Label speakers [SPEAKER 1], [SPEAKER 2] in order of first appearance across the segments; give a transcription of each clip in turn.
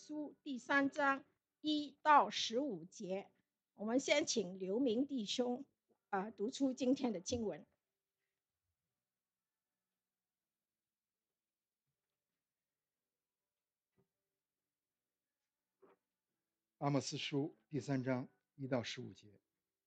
[SPEAKER 1] 书第3章1到15节。我们先请刘明弟兄读出今天的经文。
[SPEAKER 2] 阿莫斯书第3章1到15节。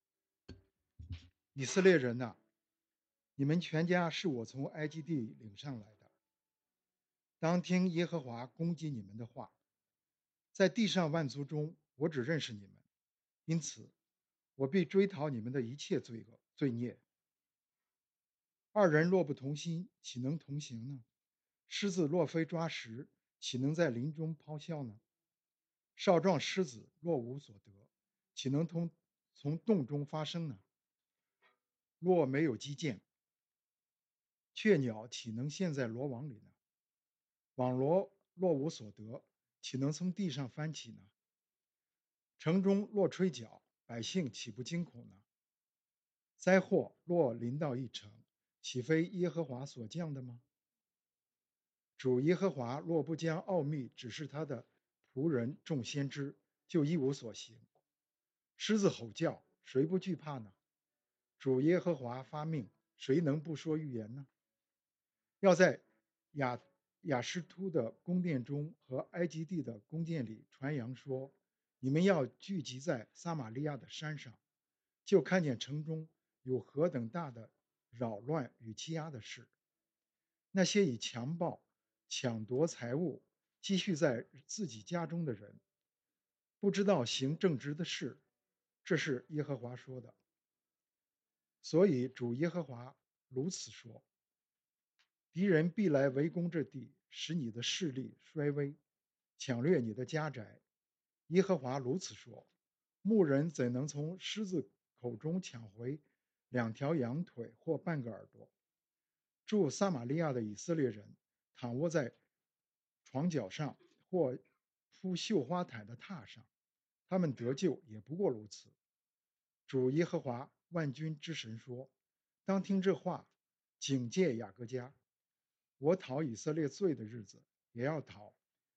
[SPEAKER 2] 以色列人哪，你们全家是我从埃及地领上来的，当听耶和华攻击你们的话。在地上万族中，我只认识你们，因此我必追讨你们的一切罪孽。二人若不同心，岂能同行呢？狮子若非抓食，岂能在林中咆哮呢？少壮狮子若无所得，岂能从洞中发声呢？若没有击剑，雀鸟岂能陷在罗网里呢？网罗若无所得，岂能从地上翻起呢？城中若吹角，百姓岂不惊恐呢？灾祸若临到一城，岂非耶和华所降的吗？主耶和华若不将奥秘指示他的仆人众先知，就一无所行。狮子吼叫，谁不惧怕呢？主耶和华发命，谁能不说预言呢？要在亚实突的宫殿中和埃及地的宫殿里传扬说，你们要聚集在撒玛利亚的山上，就看见城中有何等大的扰乱与欺压的事。那些以强暴抢夺财物积蓄在自己家中的人，不知道行正直的事，这是耶和华说的。所以主耶和华如此说，敌人必来围攻这地，使你的势力衰微，抢掠你的家宅。耶和华如此说，牧人怎能从狮子口中抢回2条羊腿或半个耳朵？住撒玛利亚的以色列人躺卧在床脚上，或铺绣花毯的榻上，他们得救也不过如此。主耶和华万军之神说，当听这话，警戒雅各家。我讨以色列罪的日子，也要讨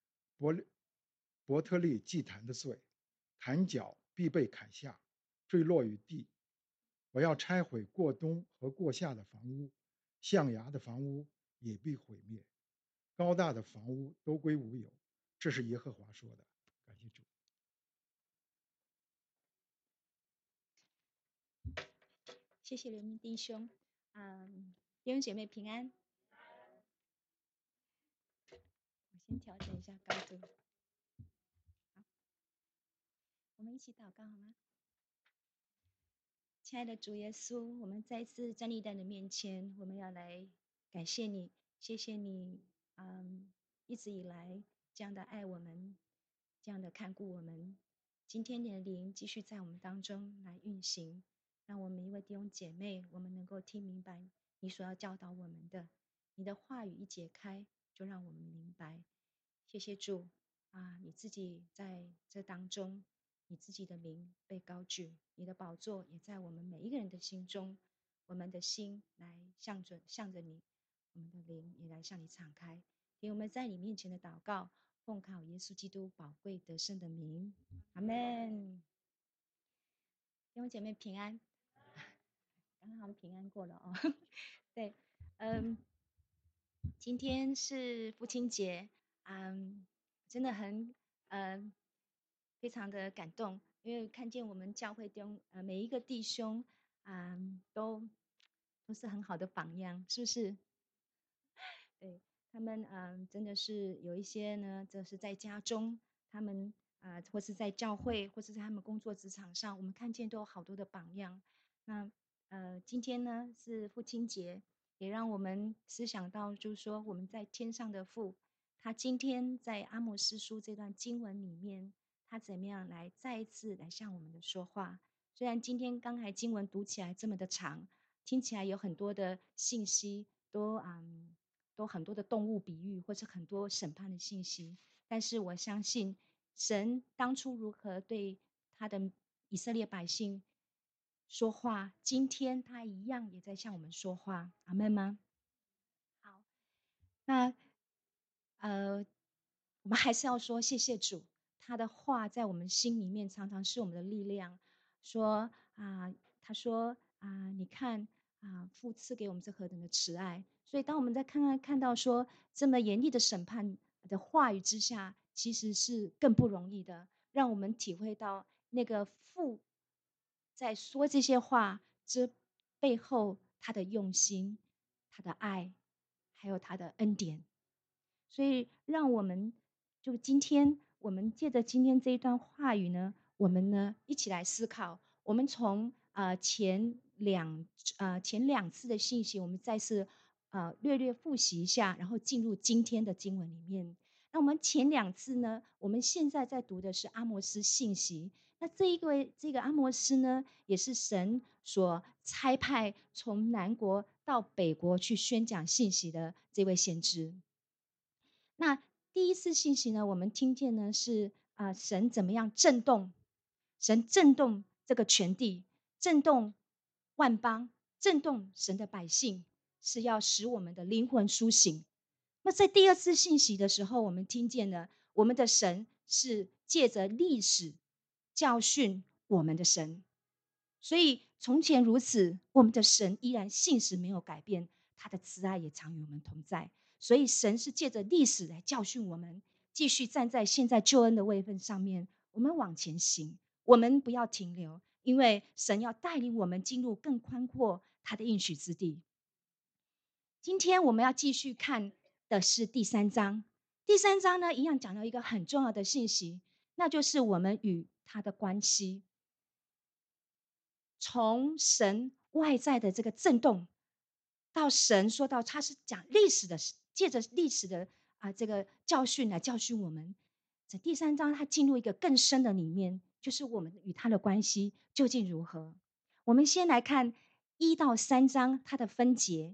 [SPEAKER 2] 伯特利祭坛的罪，坛角必被砍下，坠落于地。我要拆毁过东和过夏的房屋，象牙的房屋也必毁灭，高大的房屋都归无有。这是耶和华说的。感谢主。
[SPEAKER 3] 谢谢刘明弟兄，弟兄姐妹平安。我先调整一下高度。好，我们一起祷告好吗？亲爱的主耶稣，我们再次站立在你的面前，我们要来感谢你，谢谢你，一直以来这样的爱我们，这样的看顾我们。今天你的灵继续在我们当中来运行，让我们一位弟兄姐妹，我们能够听明白你所要教导我们的，你的话语一解开，就让我们明白。谢谢主你自己在这当中，你自己的名被高举，你的宝座也在我们每一个人的心中，我们的心来向着你，我们的灵也来向你敞开，听我们在你面前的祷告，奉靠耶稣基督宝贵得胜的名，阿们。弟兄姐妹平安，刚刚他们平安过了哦。对，今天是父亲节，真的很非常的感动，因为看见我们教会中每一个弟兄都是很好的榜样，是不是？对，他们真的是有一些呢，这是在家中，他们或是在教会，或是在他们工作职场上，我们看见都有好多的榜样。那今天呢是父亲节，也让我们思想到，就是说我们在天上的父，他今天在阿摩司书这段经文里面，他怎么样来再一次来向我们的说话？虽然今天刚才经文读起来这么的长，听起来有很多的信息，都很多的动物比喻，或是很多审判的信息，但是我相信神当初如何对他的以色列百姓说话，今天他一样也在向我们说话，阿们吗？好，那我们还是要说谢谢主，他的话在我们心里面常常是我们的力量。说他说你看父赐给我们这何等的慈爱。所以当我们在看到说这么严厉的审判的话语之下，其实是更不容易的，让我们体会到那个父在说这些话之背后他的用心、他的爱，还有他的恩典。所以让我们就今天，我们借着今天这一段话语呢，我们呢一起来思考。我们从前两次的信息，我们再次略略复习一下，然后进入今天的经文里面。那我们前两次呢，我们现在在读的是阿摩斯信息。那这个阿摩斯呢，也是神所差派从南国到北国去宣讲信息的这位先知。那第一次信息呢，我们听见呢是神怎么样震动，神震动这个全地，震动万邦，震动神的百姓，是要使我们的灵魂苏醒。那在第二次信息的时候，我们听见了我们的神是借着历史教训我们的神。所以从前如此，我们的神依然信实没有改变，他的慈爱也常与我们同在。所以神是借着历史来教训我们，继续站在现在救恩的位分上面，我们往前行，我们不要停留，因为神要带领我们进入更宽阔他的应许之地。今天我们要继续看的是第三章。第三章呢，一样讲到一个很重要的信息，那就是我们与他的关系。从神外在的这个震动，到神说到他是讲历史的，借着历史的这个教训来教训我们。在第三章，他进入一个更深的里面，就是我们与他的关系究竟如何。我们先来看1到3章它的分节。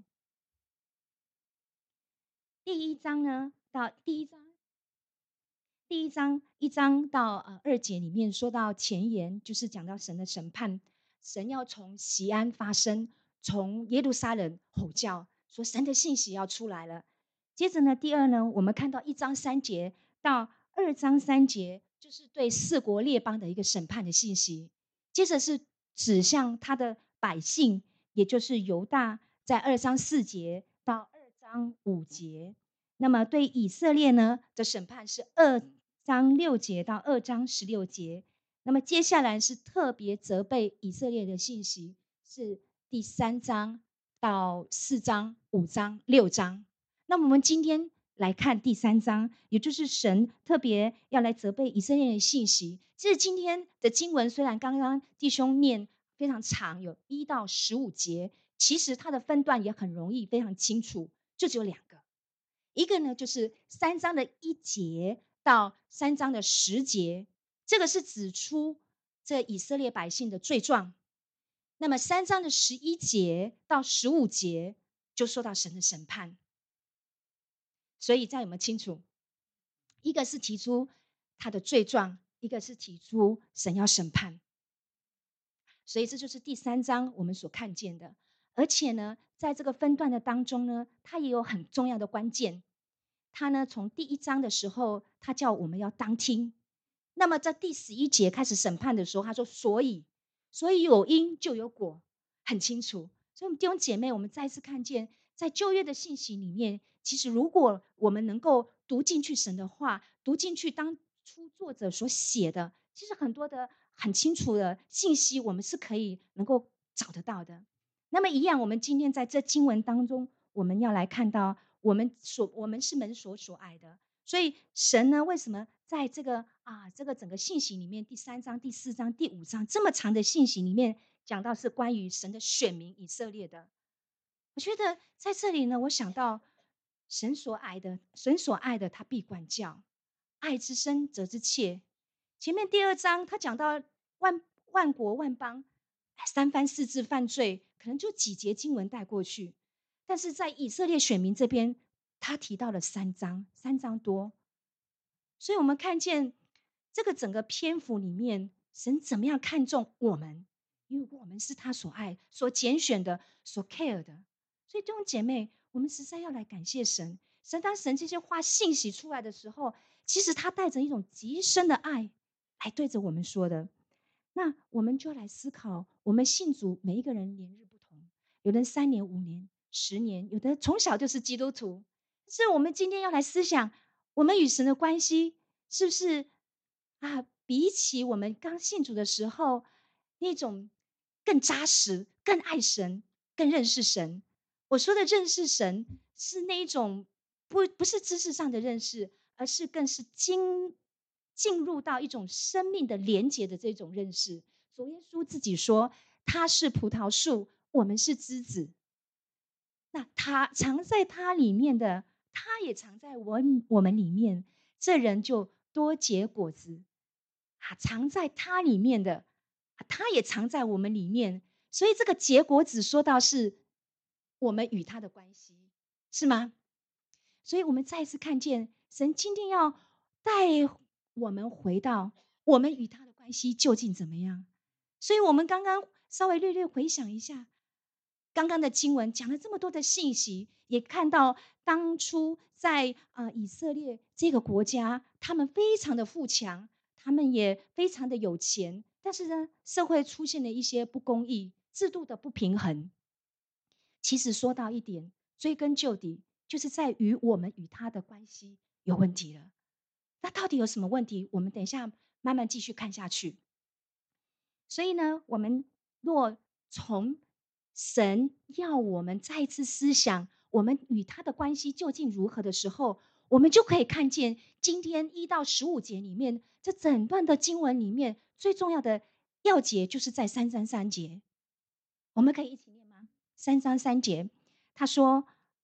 [SPEAKER 3] 第一章呢，到第一章1章到2节里面说到前言，就是讲到神的审判，神要从锡安发声，从耶路撒冷吼叫，说神的信息要出来了。接着呢，第二呢，我们看到1章3节到2章3节，就是对4国列邦的一个审判的信息。接着是指向他的百姓，也就是犹大，在2章4节到2章5节。那么对以色列呢的审判是2章6节到2章16节。那么接下来是特别责备以色列的信息，是第3章到4章、5章、6章。那么我们今天来看第3章，也就是神特别要来责备以色列的信息。其实今天的经文虽然刚刚弟兄念非常长，有1到15节，其实它的分段也很容易，非常清楚，就只有2个。一个呢，就是3章的1节到3章的10节，这个是指出这以色列百姓的罪状。那么3章的11节到15节就说到神的审判。所以这样有没有清楚？一个是提出他的罪状，一个是提出神要审判。所以这就是第3章我们所看见的。而且呢，在这个分段的当中呢，它也有很重要的关键。他呢，从第1章的时候，他叫我们要当听。那么在第11节开始审判的时候，他说所以有因就有果，很清楚。所以我们弟兄姐妹，我们再次看见在旧约的信息里面，其实如果我们能够读进去神的话，读进去当初作者所写的，其实很多的很清楚的信息，我们是可以能够找得到的。那么一样，我们今天在这经文当中，我们要来看到我们是门所爱的。所以神呢，为什么在这个整个信息里面，第3章、第4章、第5章这么长的信息里面，讲到是关于神的选民以色列的？我觉得在这里呢，我想到神所爱的，他必管教，爱之深责之切。前面第2章他讲到万国万邦三番四次犯罪，可能就几节经文带过去。但是在以色列选民这边，他提到了3章多。所以我们看见这个整个篇幅里面，神怎么样看重我们，因为我们是他所爱、所拣选的、所 care 的。所以弟兄姐妹，我们实在要来感谢神。当神这些话信息出来的时候， 其实他带着一种极深的爱来对着我们说的。那我们就来思考，我们信主每一个人年日不同，有人3年、5年、10年，有的从小就是基督徒。是我们今天要来思想，我们与神的关系是不是比起我们刚信主的时候那种更扎实、更爱神、更认识神？我说的认识神是那一种不是知识上的认识，而是更是进入到一种生命的连结的这种认识。主耶稣自己说，他是葡萄树，我们是枝子。那他藏在他里面的，他也藏在我们里面，这人就多结果子。藏在他里面的，他也藏在我们里面。所以这个结果子说到是我们与他的关系，是吗？所以我们再一次看见神今天要带我们回到我们与他的关系究竟怎么样。所以我们刚刚稍微略略回想一下刚刚的经文，讲了这么多的信息，也看到当初在以色列这个国家，他们非常的富强，他们也非常的有钱，但是呢，社会出现了一些不公义、制度的不平衡。其实说到一点，追根究底，就是在于我们与他的关系有问题了。那到底有什么问题？我们等一下慢慢继续看下去。所以呢，我们若从神要我们再一次思想我们与他的关系究竟如何的时候，我们就可以看见今天1到15节里面，这整段的经文里面最重要的要节就是在3章3节。我们可以一起念吗？3章3节，他说：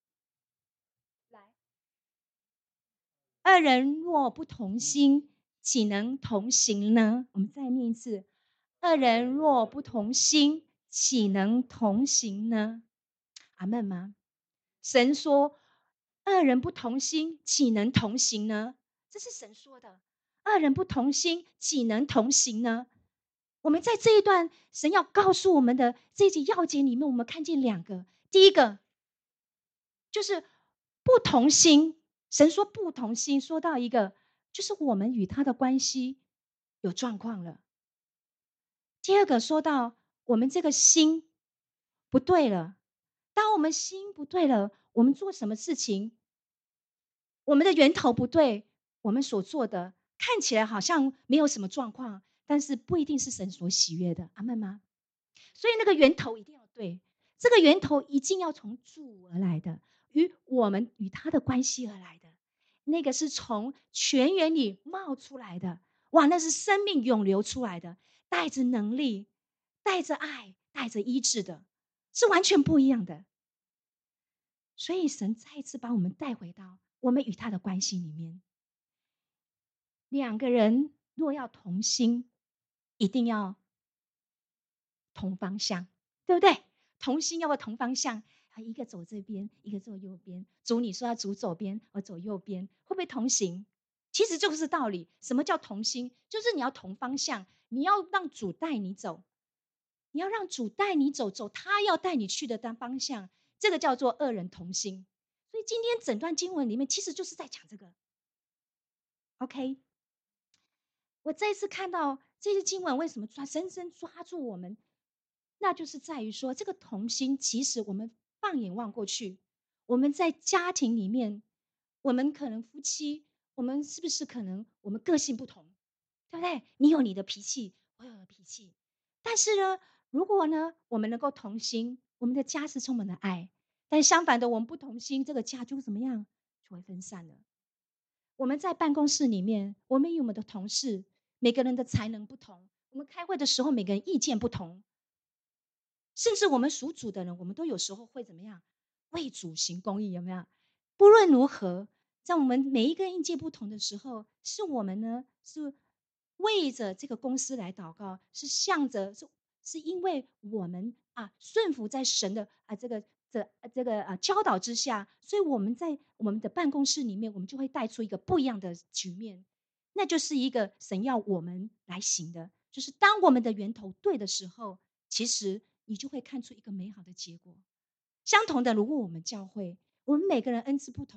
[SPEAKER 3] 二人若不同心，岂能同行呢？我们再念一次：二人若不同心，岂能同行呢？阿们吗？神说，二人不同心，岂能同行呢？这是神说的。二人不同心，岂能同行呢？我们在这一段神要告诉我们的这一节要节里面，我们看见2个。第一个就是不同心。神说不同心，说到一个就是我们与他的关系有状况了。第二个说到我们这个心不对了。当我们心不对了，我们做什么事情，我们的源头不对，我们所做的看起来好像没有什么状况，但是不一定是神所喜悦的。阿们吗？所以那个源头一定要对，这个源头一定要从主而来的，我们与他的关系而来的，那个是从泉源里冒出来的。哇，那是生命涌流出来的，带着能力，带着爱，带着医治的，是完全不一样的。所以神再一次把我们带回到我们与他的关系里面。2个人若要同心，一定要同方向，对不对？同心要不要同方向？一个走这边，一个走右边。主你说要走左边，我走右边，会不会同行？其实就是道理。什么叫同心？就是你要同方向，你要让主带你走，你要让主带你走他要带你去的方向，这个叫做二人同心。所以今天整段经文里面其实就是在讲这个。OK， 我再次看到这些经文为什么深深抓住我们，那就是在于说这个同心，其实我们放眼望过去，我们在家庭里面，我们可能夫妻，我们是不是可能我们个性不同，对不对？你有你的脾气，我有我的脾气，但是呢，如果呢我们能够同心，我们的家是充满了爱。但相反的，我们不同心，这个家就怎么样？就会分散了。我们在办公室里面，我们与我们的同事，每个人的才能不同，我们开会的时候，每个人意见不同，甚至我们属主的人，我们都有时候会怎么样？为主行公义，有没有？不论如何，在我们每一个人意见不同的时候，是我们呢，是为着这个公司来祷告，是向着是因为我们顺服在神的这个教导之下，所以我们在我们的办公室里面，我们就会带出一个不一样的局面，那就是一个神要我们来行的，就是当我们的源头对的时候，其实你就会看出一个美好的结果。相同的，如果我们教会，我们每个人恩赐不同，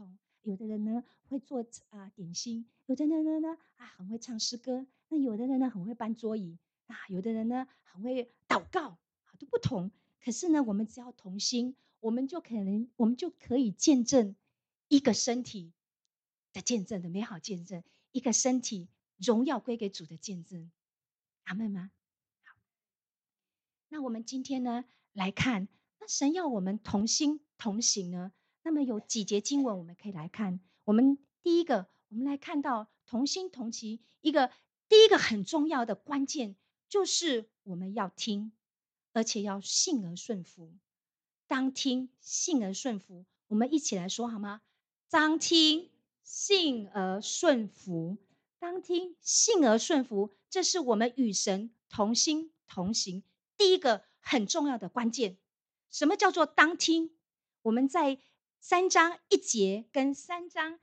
[SPEAKER 3] 有的人呢会做点心，有的人呢很会唱诗歌，那有的人呢很会搬桌椅有的人呢很会祷告，都不同。可是呢，我们只要同心，我们就可以见证一个身体的见证的美好见证，一个身体荣耀归给主的见证。阿们吗？好，那我们今天呢来看，那神要我们同心同行呢，那么有几节经文我们可以来看。我们第一个，我们来看到同心同行，第一个很重要的关键就是我们要听，而且要信而顺服。当听，信而顺服。我们一起来说好吗？当听，信而顺服。当听，信而顺服，这是我们与神同心同行第一个很重要的关键。什么叫做当听？我们在3章1节跟3章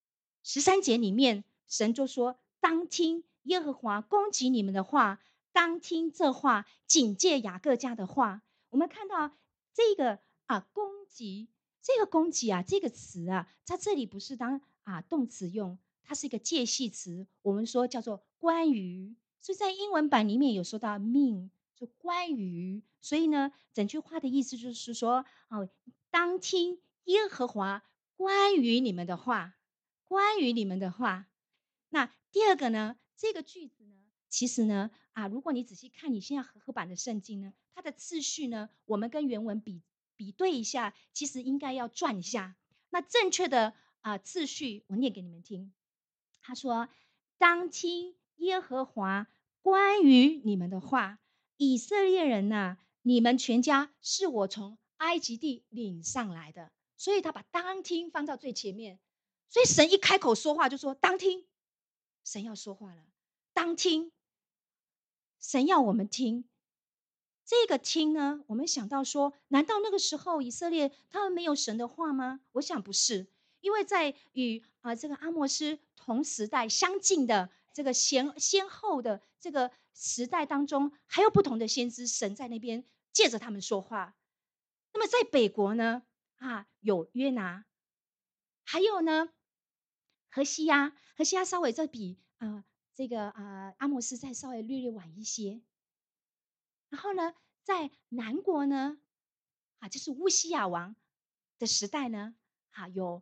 [SPEAKER 3] 13节里面，神就说：当听耶和华攻击你们的话，当听这话，警戒雅各家的话。我们看到这个攻击，这个攻击这个词它这里不是当动词用，它是一个介系词，我们说叫做关于。所以在英文版里面有说到 mean， 就关于。所以呢，整句话的意思就是说，当听耶和华关于你们的话，关于你们的话。那第二个呢，这个句子呢，其实呢如果你仔细看你现在和合版的圣经呢，它的次序呢，我们跟原文比对一下，其实应该要转一下。那正确的次序，我念给你们听。他说：当听耶和华关于你们的话，以色列人你们全家是我从埃及地领上来的。所以他把当听放到最前面。所以神一开口说话就说当听，神要说话了，当听，神要我们听。这个听呢，我们想到说，难道那个时候以色列他们没有神的话吗？我想不是，因为在与这个阿摩斯同时代相近的这个先后的这个时代当中，还有不同的先知，神在那边借着他们说话。那么在北国呢，有约拿，还有呢何西亚稍微再比这个阿摩斯再稍微略晚一些。然后呢，在南国呢，就是乌西亚王的时代呢，有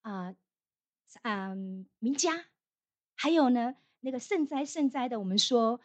[SPEAKER 3] 弥迦，还有呢那个圣哉的，我们说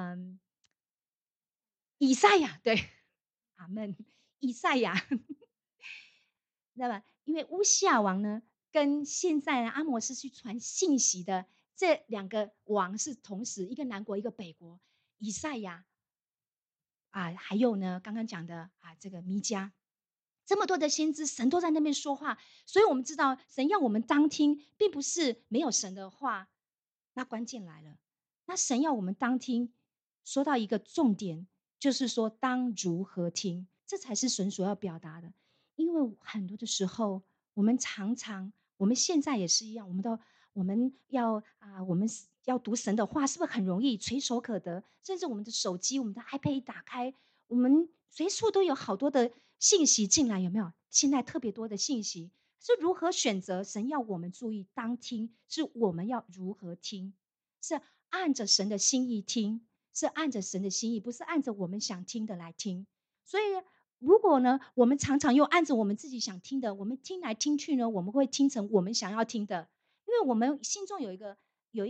[SPEAKER 3] 以赛亚，对，阿门，以赛亚。那么，因为乌西亚王呢，跟现在阿摩斯去传信息的这2个王是同时，一个南国，一个北国。以赛亚还有呢，刚刚讲的这个弥迦，这么多的先知，神都在那边说话，所以我们知道，神要我们当听，并不是没有神的话。那关键来了，那神要我们当听，说到一个重点，就是说当如何听，这才是神所要表达的。因为很多的时候，我们现在也是一样，我们要读神的话，是不是很容易垂手可得？甚至我们的手机、我们的 iPad 一打开，我们随处都有好多的信息进来，有没有？现在特别多的信息，是如何选择？神要我们注意当听，是我们要如何听，是按着神的心意听，是按着神的心意，不是按着我们想听的来听。所以如果呢，我们常常又按着我们自己想听的，我们听来听去呢，我们会听成我们想要听的，因为我们心中有一个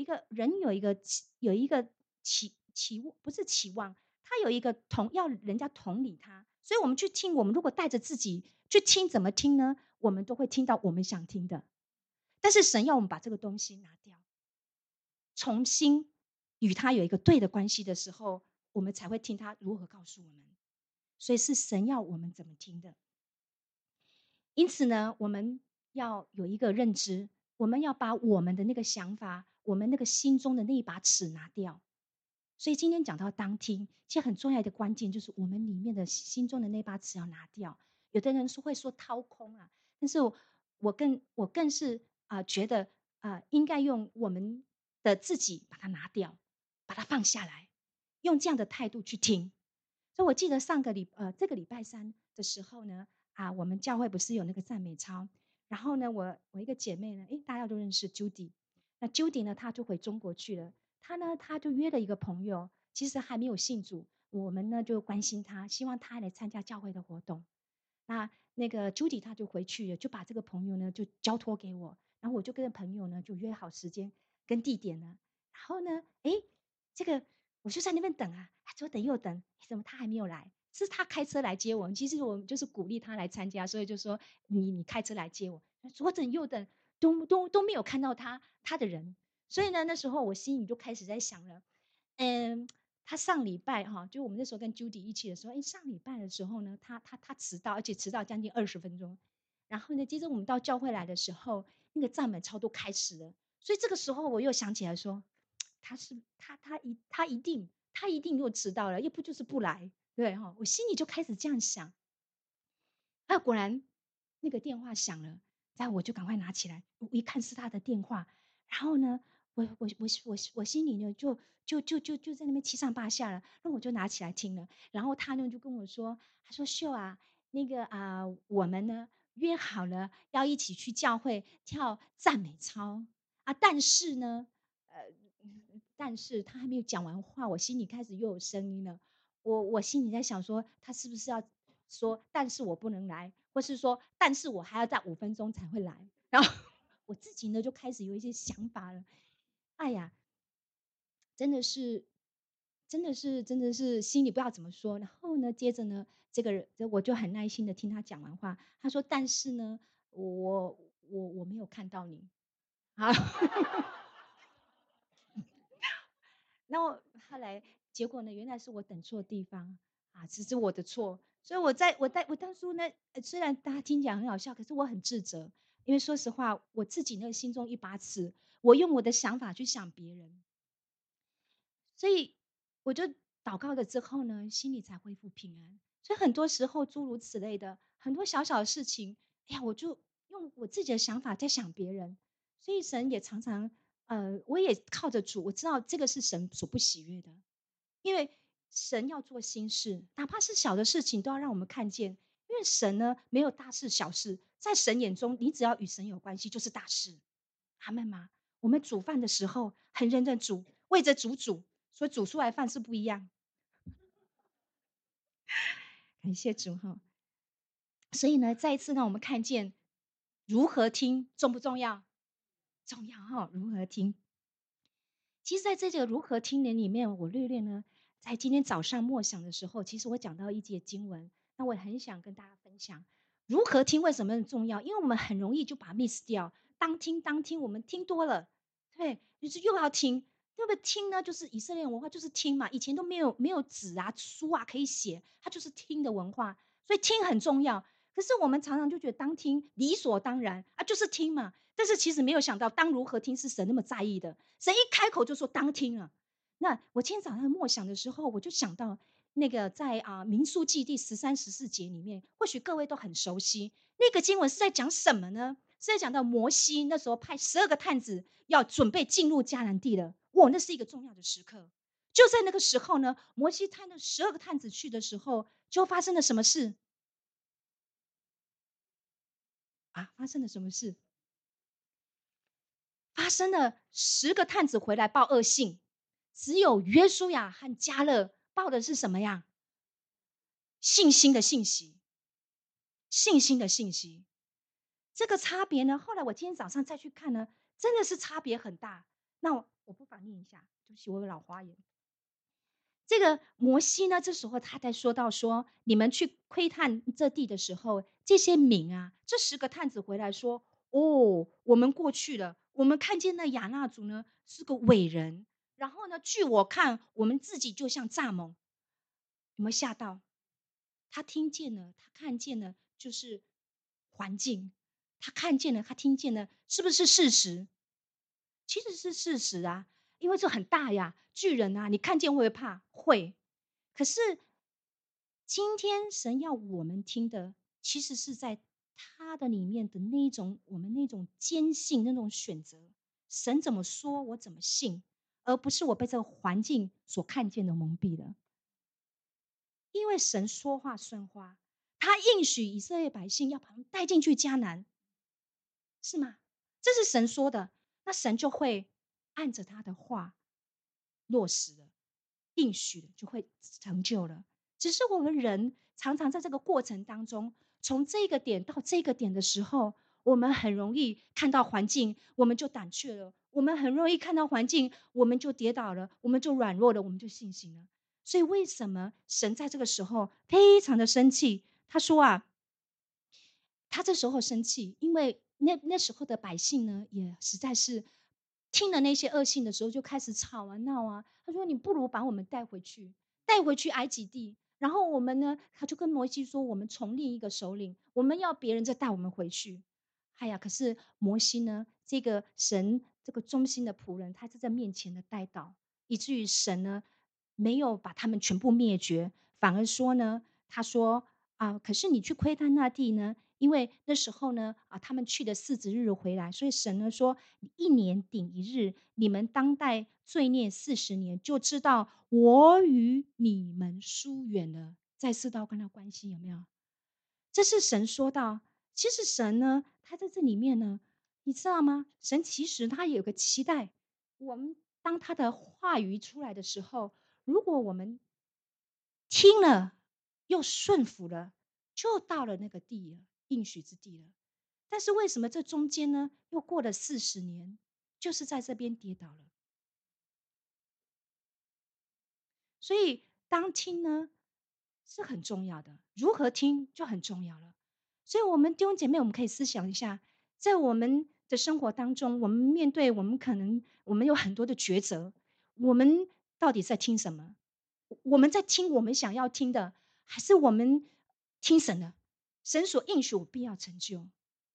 [SPEAKER 3] 不是期望，他有一个要人家同理他，所以我们去听，我们如果带着自己去听，怎么听呢？我们都会听到我们想听的。但是神要我们把这个东西拿掉，重新与他有一个对的关系的时候，我们才会听他如何告诉我们。所以是神要我们怎么听的。因此呢，我们要有一个认知，我们要把我们的那个想法，我们那个心中的那一把尺拿掉。所以今天讲到当听，其实很重要的关键就是我们里面的心中的那把尺要拿掉。有的人会说掏空但是我更是觉得应该用我们的自己把它拿掉，把它放下来，用这样的态度去听。所以我记得这个礼拜3的时候呢，我们教会不是有那个赞美操， 然后呢，我一个姐妹呢，大家都认识 Judy。那 Judy 呢，她就回中国去了。她就约了一个朋友，其实还没有信主，我们呢就关心她，希望她来参加教会的活动。那个 Judy 她就回去了，就把这个朋友呢就交托给我，然后我就跟朋友呢就约好时间跟地点了。然后呢，这个我就在那边等啊，左等右等，怎么他还没有来？是他开车来接我。其实我们就是鼓励他来参加，所以就说你开车来接我。左等右等都没有看到他的人，所以呢，那时候我心里就开始在想了，他上礼拜就我们那时候跟 Judy 一起的时候，上礼拜的时候呢，他迟到，而且迟到将近20分钟。然后呢，接着我们到教会来的时候，那个赞美操都开始了。所以这个时候我又想起来说，他一定又迟到了，要不就是不来，对哈？我心里就开始这样想。果然那个电话响了，然后我就赶快拿起来，我一看是他的电话，然后呢，我心里呢就在那边七上八下了，那我就拿起来听了，然后他呢就跟我说，他说秀啊，那个我们呢约好了要一起去教会跳赞美操但是呢，但是他还没有讲完话，我心里开始又有声音了。我心里在想说，他是不是要说，但是我不能来，或是说，但是我还要在5分钟才会来。然后我自己呢就开始有一些想法了。哎呀，真的是心里不知道怎么说。然后呢，接着呢，这个人我就很耐心的听他讲完话。他说，但是呢，我没有看到你啊。然后后来结果呢，原来是我等错地方这是我的错。所以我当初呢，虽然大家听起来很好笑，可是我很自责，因为说实话，我自己那个心中一把尺，我用我的想法去想别人，所以我就祷告了之后呢，心里才恢复平安。所以很多时候诸如此类的很多小小的事情，我就用我自己的想法在想别人。所以神也常常我也靠着主，我知道这个是神所不喜悦的。因为神要做新事，哪怕是小的事情都要让我们看见。因为神呢，没有大事小事，在神眼中，你只要与神有关系就是大事。阿们吗？我们煮饭的时候很认真煮，为着煮，所以煮出来饭是不一样。感谢主哈。所以呢，再一次让我们看见如何听重不重要？重要哈，如何听。其实在这个如何听的里面，我略略呢，在今天早上默想的时候，其实我讲到一节经文，那我也很想跟大家分享如何听为什么很重要。因为我们很容易就把 miss 掉，当听，我们听多了，对，就是又要听。那么听呢，就是以色列文化就是听嘛，以前都没有纸书可以写，它就是听的文化，所以听很重要。可是我们常常就觉得当听理所当然就是听嘛。但是其实没有想到，当如何听是神那么在意的。神一开口就说当听啊。那我今天早上默想的时候，我就想到那个在民数记第13、14节里面，或许各位都很熟悉。那个经文是在讲什么呢？是在讲到摩西那时候派12个探子要准备进入迦南地了。那是一个重要的时刻。就在那个时候呢，摩西派那12个探子去的时候，就发生了什么事发生了什么事？发生了10个探子回来报恶信，只有约书亚和迦勒报的是什么呀？信心的信息，信心的信息。这个差别呢，后来我今天早上再去看呢，真的是差别很大。那我不妨念一下，对不起，我有老花眼。这个摩西呢，这时候他在说到说，你们去窥探这地的时候，这些民这10个探子回来说，我们过去了，我们看见那亚衲族呢是个伟人，然后呢，据我看，我们自己就像蚱蜢。有没有吓到？他听见了，他看见了，就是环境，他看见了，他听见了，是不是事实？其实是事实因为这很大呀，巨人你看见会不会怕？会。可是今天神要我们听的，其实是在他的里面的那种我们那种坚信那种选择。神怎么说，我怎么信，而不是我被这个环境所看见的蒙蔽了。因为神说话算话，他应许以色列百姓要把他们带进去迦南。 是吗？这是神说的，那神就会按着他的话落实了，应许了，就会成就了。只是我们人常常在这个过程当中，从这个点到这个点的时候，我们很容易看到环境，我们就胆怯了；我们很容易看到环境，我们就跌倒了，我们就软弱了，我们就信心了。所以，为什么神在这个时候非常的生气？他说啊，他这时候生气，因为那时候的百姓呢，也实在是听了那些恶信的时候，就开始吵啊闹啊。他说：“你不如把我们带回去，带回去埃及地。然后我们呢，他就跟摩西说，我们从另一个首领，我们要别人再带我们回去。”哎呀，可是摩西呢，这个神这个忠心的仆人，他是在面前的带导，以至于神呢没有把他们全部灭绝，反而说呢，他说啊，可是你去窥探那地呢，因为那时候呢，他们去的40日回来，所以神呢说，一年顶一日，你们当代罪孽40年，就知道我与你们疏远了。再世道跟他关系有没有？这是神说到，其实神呢，他在这里面呢，你知道吗？神其实他有个期待，我们当他的话语出来的时候，如果我们听了又顺服了，就到了那个地了，应许之地了。但是为什么这中间呢，又过了40年，就是在这边跌倒了？所以当听呢是很重要的，如何听就很重要了。所以，我们弟兄姐妹，我们可以思想一下，在我们的生活当中，我们面对我们有很多的抉择，我们到底在听什么？我们在听我们想要听的，还是我们听神的？神所应许我必要成就。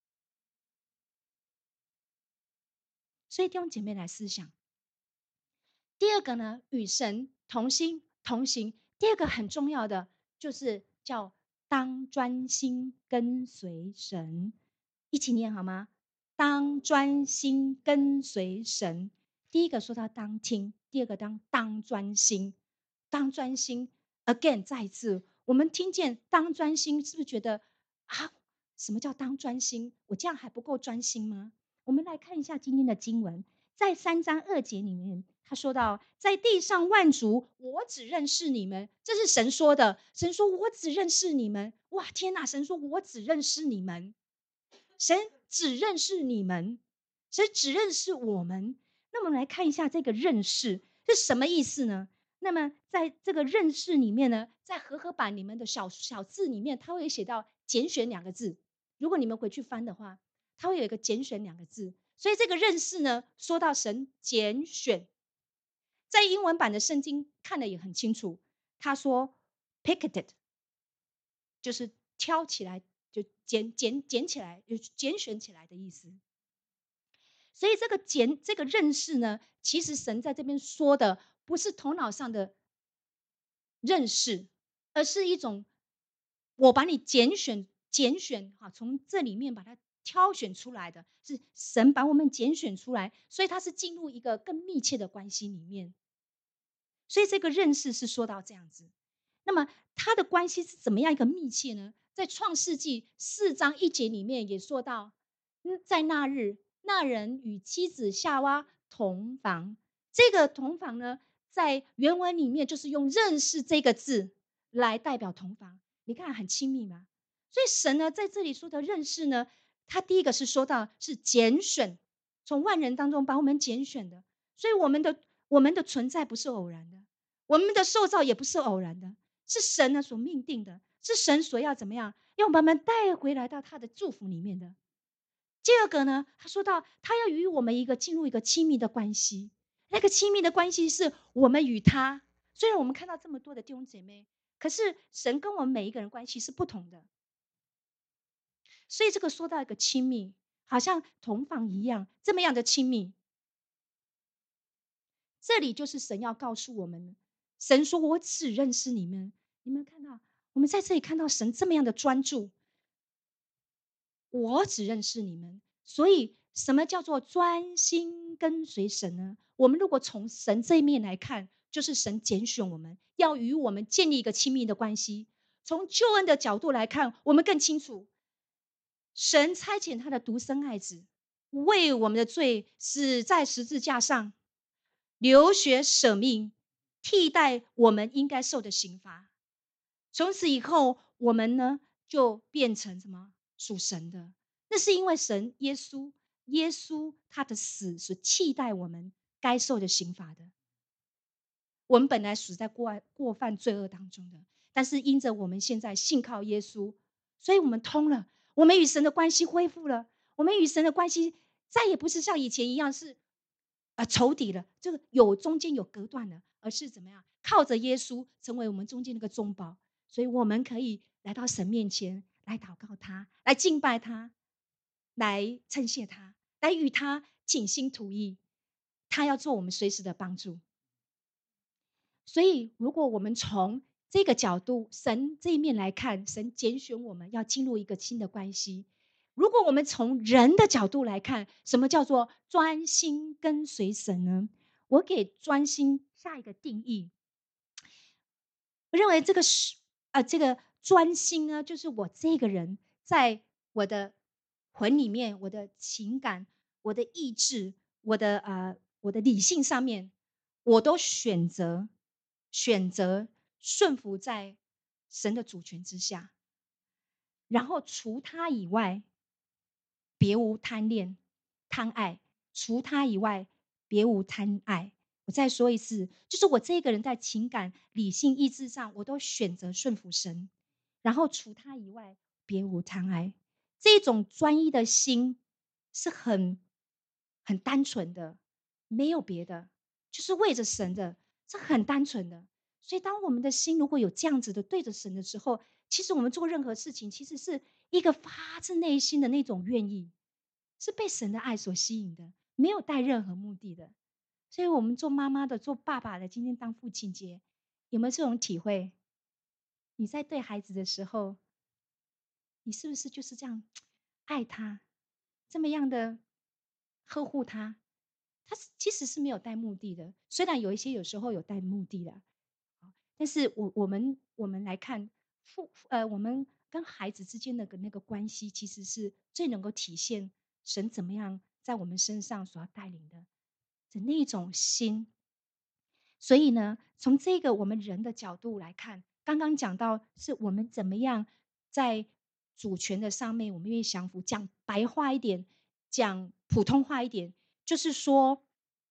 [SPEAKER 3] 所以，弟兄姐妹来思想。第二个呢，与神同心同行。第二个很重要的就是叫当专心跟随神，一起念好吗？当专心跟随神。第一个说到当听，第二个当专心，当专心。Again， 再一次，我们听见当专心，是不是觉得啊，什么叫当专心？我这样还不够专心吗？我们来看一下今天的经文。在3章2节里面，他说到，在地上万族，我只认识你们。这是神说的。神说我只认识你们。哇，天哪！神说我只认识你们。神只认识你们，神只认识我们。那我们来看一下这个认识是什么意思呢？那么在这个认识里面呢，在和合版你们的小字里面，它会写到拣选2个字。如果你们回去翻的话，它会有一个拣选2个字。所以这个认识呢，说到神拣选，在英文版的圣经看的也很清楚。他说 picked， 就是挑起来，就捡起来，就拣选起来的意思。所以这个认识呢，其实神在这边说的不是头脑上的认识，而是一种我把你拣选哈，从这里面把它挑选出来的，是神把我们拣选出来，所以它是进入一个更密切的关系里面。所以这个认识是说到这样子。那么它的关系是怎么样一个密切呢？在创世纪4章1节里面也说到，在那日，那人与妻子夏娃同房。这个同房呢，在原文里面就是用认识这个字来代表同房。你看很亲密吗？所以神呢在这里说的认识呢，他第一个是说到是拣选，从万人当中把我们拣选的。所以我们的存在不是偶然的，我们的受造也不是偶然的，是神呢所命定的，是神所要怎么样，要把我们带回来到他的祝福里面的。第二个呢，他说到他要与我们进入一个亲密的关系，那个亲密的关系是我们与他。虽然我们看到这么多的弟兄姐妹，可是神跟我们每一个人关系是不同的。所以这个说到一个亲密，好像同房一样，这么样的亲密。这里就是神要告诉我们，神说我只认识你们。你们看到，我们在这里看到神这么样的专注，我只认识你们。所以什么叫做专心跟随神呢？我们如果从神这一面来看，就是神拣选我们，要与我们建立一个亲密的关系。从救恩的角度来看，我们更清楚，神差遣他的独生爱子为我们的罪死在十字架上，流血舍命，替代我们应该受的刑罚。从此以后，我们呢就变成什么属神的？那是因为神耶稣他的死是替代我们该受的刑罚的。我们本来死在过犯罪恶当中的，但是因着我们现在信靠耶稣，所以我们通了，我们与神的关系恢复了，我们与神的关系再也不是像以前一样是仇敌了，这个中间有隔断了，而是怎么样靠着耶稣成为我们中间那个中保，所以我们可以来到神面前来祷告他，来敬拜他，来称谢他，来与他倾心吐意，他要做我们随时的帮助。所以，如果我们从这个角度，神这一面来看，神拣选我们要进入一个新的关系。如果我们从人的角度来看，什么叫做专心跟随神呢？我给专心下一个定义。我认为这个专心呢，就是我这个人在我的魂里面、我的情感、我的意志、我的理性上面，我都选择顺服在神的主权之下，然后除他以外，别无贪恋、贪爱；除他以外，别无贪爱。我再说一次，就是我这个人在情感、理性、意志上，我都选择顺服神，然后除他以外，别无贪爱。这种专一的心是很单纯的，没有别的，就是为着神的，是很单纯的。所以，当我们的心如果有这样子的对着神的时候，其实我们做任何事情，其实是一个发自内心的那种愿意，是被神的爱所吸引的，没有带任何目的的。所以我们做妈妈的、做爸爸的，今天当父亲节，有没有这种体会？你在对孩子的时候，你是不是就是这样爱他，这么样的呵护他？他其实是没有带目的的，虽然有一些有时候有带目的的，但是我们来看我们跟孩子之间的那个关系，其实是最能够体现神怎么样在我们身上所要带领的那种心。所以呢，从这个我们人的角度来看，刚刚讲到是我们怎么样在主权的上面，我们愿意降服。讲白话一点，讲普通话一点，就是说，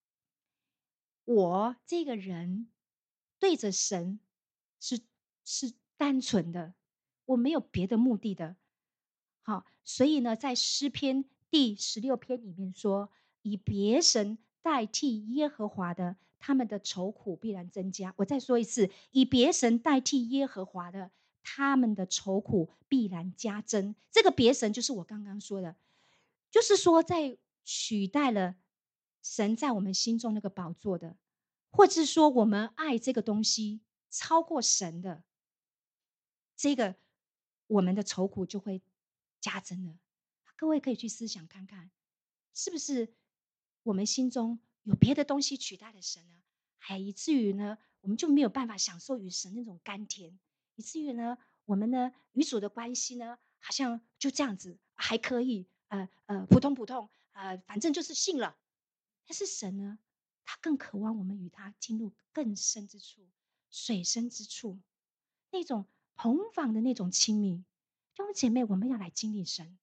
[SPEAKER 3] 我这个人对着神是单纯的，我没有别的目的的。好，所以呢，在诗篇第16篇里面说，以别神代替耶和华的，他们的愁苦必然增加。我再说一次，以别神代替耶和华的，他们的愁苦必然加增。这个别神就是我刚刚说的，就是说在取代了神在我们心中那个宝座的，或者是说我们爱这个东西超过神的，这个我们的愁苦就会加增了。各位可以去思想看看，是不是我们心中有别的东西取代了神呢？以至于呢，我们就没有办法享受与神那种甘甜，以至于呢，我们呢与主的关系呢，好像就这样子还可以，普通普通，反正就是信了。但是神呢，他更渴望我们与他进入更深之处、水深之处，那种同房的那种亲密。弟兄姐妹，我们要来经历神。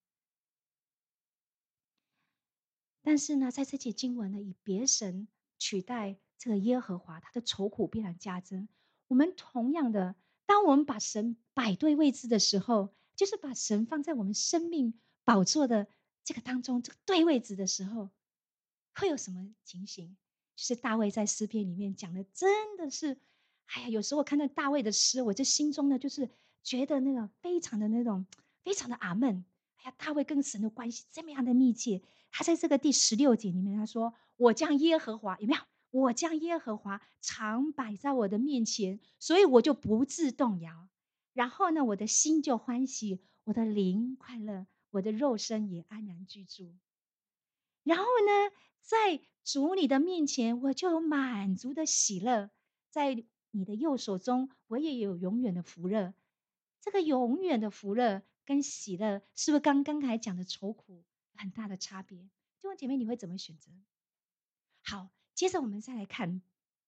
[SPEAKER 3] 但是呢，在这节经文呢，以别神取代这个耶和华，他的愁苦必然加增。我们同样的，当我们把神摆对位置的时候，就是把神放在我们生命宝座的这个当中，这个对位置的时候，会有什么情形？就是大卫在诗篇里面讲的，真的是，哎呀，有时候看到大卫的诗，我这心中呢，就是觉得那个非常的那种，非常的阿门。哎呀，大卫跟神的关系这么样的密切，他在这个第16节里面，他说：“我将耶和华有没有？我将耶和华常摆在我的面前，所以我就不自动摇。然后呢，我的心就欢喜，我的灵快乐，我的肉身也安然居住。然后呢，在主你的面前，我就有满足的喜乐，在你的右手中，我也有永远的福乐。这个永远的福乐跟喜乐，是不是刚刚才讲的愁苦很大的差别？ 弟兄姐妹，你会怎么选择？好，接着我们再来看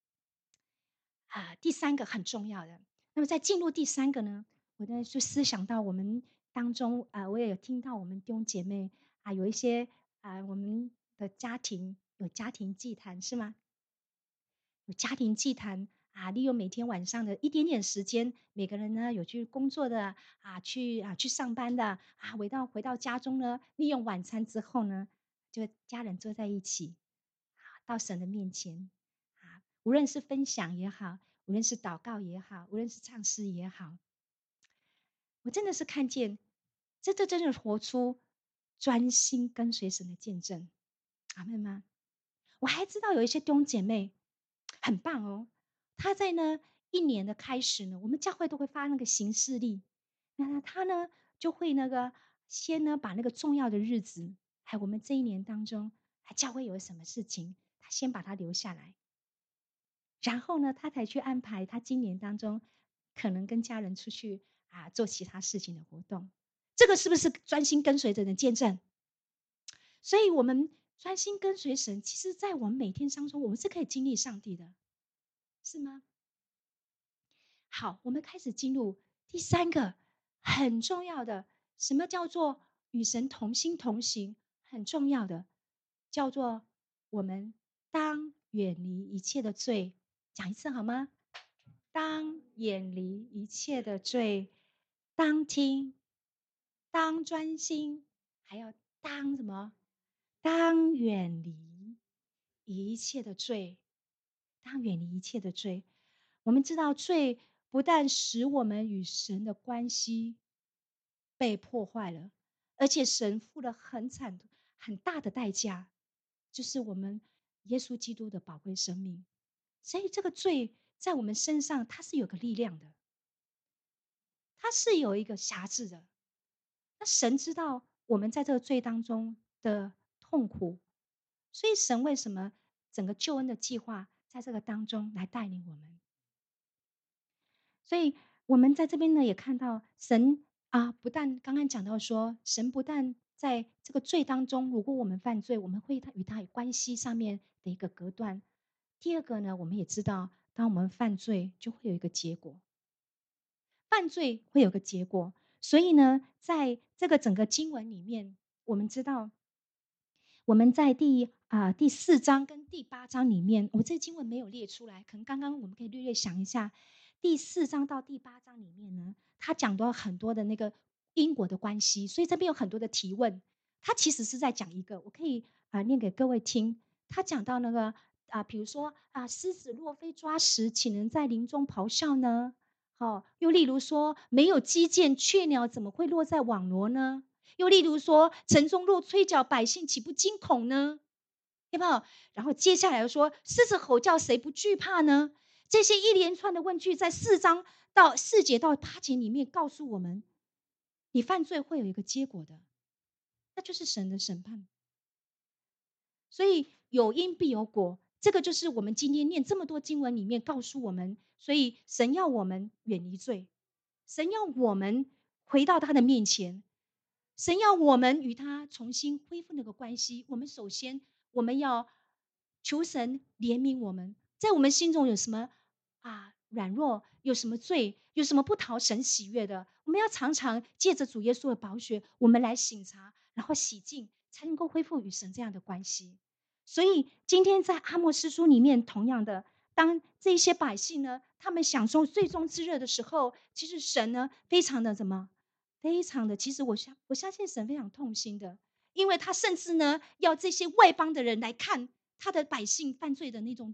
[SPEAKER 3] 第三个很重要的。那么在进入第三个呢，我呢就思想到我们当中我也有听到我们弟兄姐妹有一些我们的家庭有家庭祭坛是吗？有家庭祭坛利用每天晚上的一点点时间，每个人呢有去工作的去上班的回到家中呢，利用晚餐之后呢，就家人坐在一起到神的面前无论是分享也好，无论是祷告也好，无论是唱诗也好，我真的是看见这真的活出专心跟随神的见证，阿们吗？我还知道有一些弟兄姐妹很棒哦，他在呢一年的开始呢，我们教会都会发那个行事历，那他呢就会那个先呢把那个重要的日子，还有我们这一年当中教会有什么事情，他先把它留下来，然后呢他才去安排他今年当中可能跟家人出去做其他事情的活动。这个是不是专心跟随着的见证？所以我们专心跟随神，其实在我们每天当中，我们是可以经历上帝的，是吗？好，我们开始进入第三个很重要的，什么叫做与神同心同行？很重要的叫做我们当远离一切的罪。讲一次好吗？当远离一切的罪，当听，当专心，还要当什么？当远离一切的罪，当远离一切的罪。我们知道罪不但使我们与神的关系被破坏了，而且神付了很大的代价，就是我们耶稣基督的宝贵生命。所以这个罪在我们身上，它是有个力量的，它是有一个辖制的。那神知道我们在这个罪当中的痛苦，所以神为什么整个救恩的计划在这个当中来带领我们？所以我们在这边呢也看到神不但刚刚讲到说，神不但在这个罪当中，如果我们犯罪，我们会与他有关系上面的一个隔断。第二个呢，我们也知道，当我们犯罪，就会有一个结果。犯罪会有个结果，所以呢，在这个整个经文里面，我们知道，我们在第4章跟第8章里面，我这经文没有列出来，可能刚刚我们可以略略想一下。第4章到第8章里面呢，他讲到很多的那个因果的关系，所以这边有很多的提问。他其实是在讲一个，我可以念给各位听。他讲到那个比如说狮子若非抓食，岂能在林中咆哮呢？又例如说，没有击剑，雀鸟怎么会落在网罗呢？又例如说，城中若吹角，百姓岂不惊恐呢？有没有？然后接下来又说，狮子吼叫，谁不惧怕呢？这些一连串的问句，在4章到4节到8节里面告诉我们，你犯罪会有一个结果的，那就是神的审判。所以有因必有果，这个就是我们今天念这么多经文里面告诉我们，所以神要我们远离罪，神要我们回到他的面前，神要我们与他重新恢复那个关系。我们首先我们要求神怜悯我们，在我们心中有什么软弱，有什么罪，有什么不讨神喜悦的，我们要常常借着主耶稣的宝血，我们来省察，然后洗净，才能够恢复与神这样的关系。所以今天在阿莫斯书里面，同样的，当这些百姓呢，他们享受最终之乐的时候，其实神呢，非常的非常的，其实我相信神非常痛心的，因为他甚至呢，要这些外邦的人来看他的百姓犯罪的那种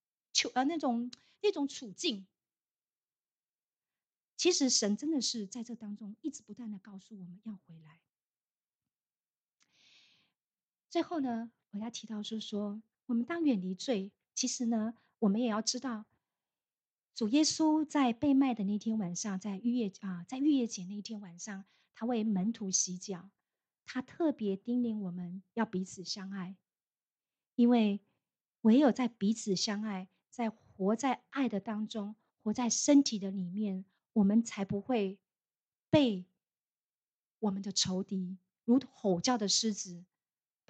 [SPEAKER 3] 处境。其实神真的是在这当中一直不断的告诉我们要回来。最后呢，我要提到说我们当远离罪，其实呢，我们也要知道，主耶稣在被卖的那天晚上，在逾越节那一天晚上，他为门徒洗脚，他特别叮咛我们要彼此相爱，因为唯有在彼此相爱，在活在爱的当中，活在身体的里面，我们才不会被我们的仇敌如吼叫的狮子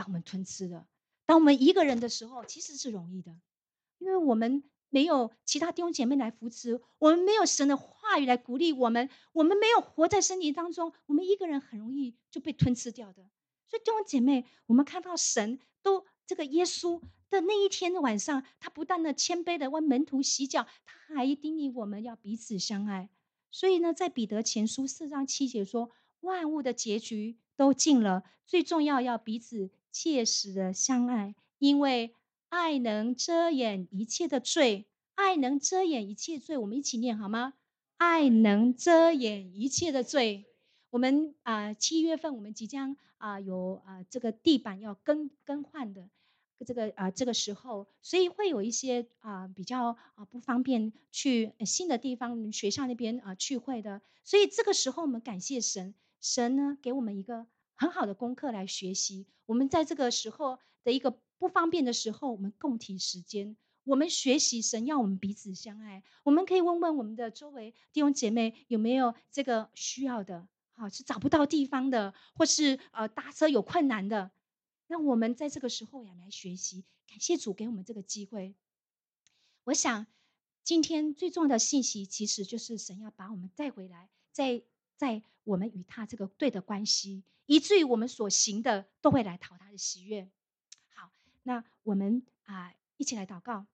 [SPEAKER 3] 把我们吞吃了。当我们一个人的时候，其实是容易的，因为我们没有其他弟兄姐妹来扶持，我们没有神的话语来鼓励我们，我们没有活在圣灵当中，我们一个人很容易就被吞吃掉的。所以弟兄姐妹，我们看到神都这个耶稣的那一天的晚上，他不但的谦卑的为门徒洗脚，他还叮咛我们要彼此相爱。所以呢，在彼得前书4章7节说，万物的结局都尽了，最重要彼此切实的相爱，因为爱能遮掩一切的罪，爱能遮掩一切罪。我们一起念好吗？爱能遮掩一切的罪。我们7月份我们即将有这个地板要更换的这个时候，所以会有一些比较不方便去新的地方学校那边聚会的，所以这个时候我们感谢神，神呢给我们一个很好的功课来学习。我们在这个时候的一个不方便的时候，我们共体时间，我们学习神要我们彼此相爱。我们可以问问我们的周围弟兄姐妹有没有这个需要的，是找不到地方的，或是搭车有困难的。让我们在这个时候也来学习，感谢主给我们这个机会。我想今天最重要的信息其实就是神要把我们带回来，在我们与他这个对的关系，以至于我们所行的都会来讨他的喜悦。好，那我们一起来祷告。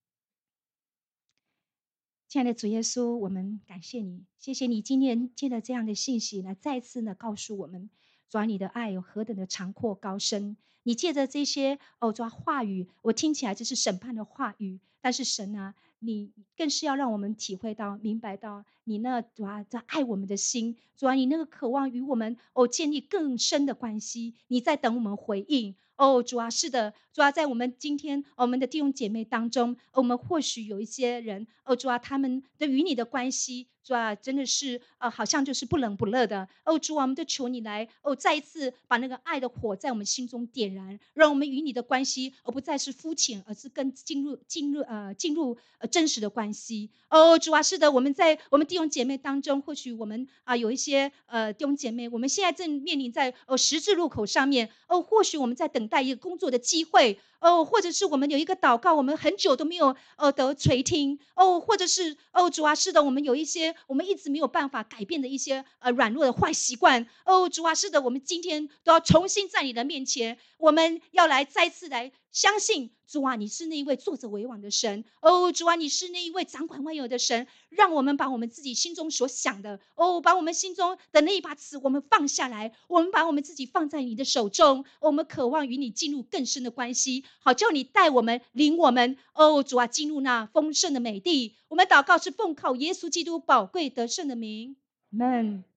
[SPEAKER 3] 亲爱的主耶稣，我们感谢你，谢谢你今天借着这样的信息来再次呢告诉我们，主啊，你的爱有何等的长阔高深。你借着这些主啊话语，我听起来这是审判的话语，但是神啊，你更是要让我们体会到、明白到你那主啊在爱我们的心，主啊，你那个渴望与我们建立更深的关系，你在等我们回应。主啊，是的，主啊，在我们今天我们的弟兄姐妹当中，我们或许有一些人，主啊，他们的与你的关系，主啊，真的是好像就是不冷不热的。主啊，我们都求你来再一次把那个爱的火在我们心中点燃，让我们与你的关系不再是肤浅，而是更进入真实的关系。主啊，是的，我们在我们弟兄姐妹当中，或许我们有一些弟兄姐妹，我们现在正面临在十字路口上面，或许我们在等待一个工作的机会，或者是我们有一个祷告，我们很久都没有得垂听，或者是主啊，是的，我们有一些我们一直没有办法改变的一些软弱的坏习惯，主啊，是的，我们今天都要重新在你的面前，我们要来再次来相信主啊，你是那一位坐着为王的神，主啊，你是那一位掌管万有的神，让我们把我们自己心中所想的，把我们心中的那一把尺我们放下来，我们把我们自己放在你的手中，我们渴望与你进入更深的关系，好叫你带我们领我们，主啊，进入那丰盛的美地。我们祷告是奉靠耶稣基督宝贵得胜的名，阿们。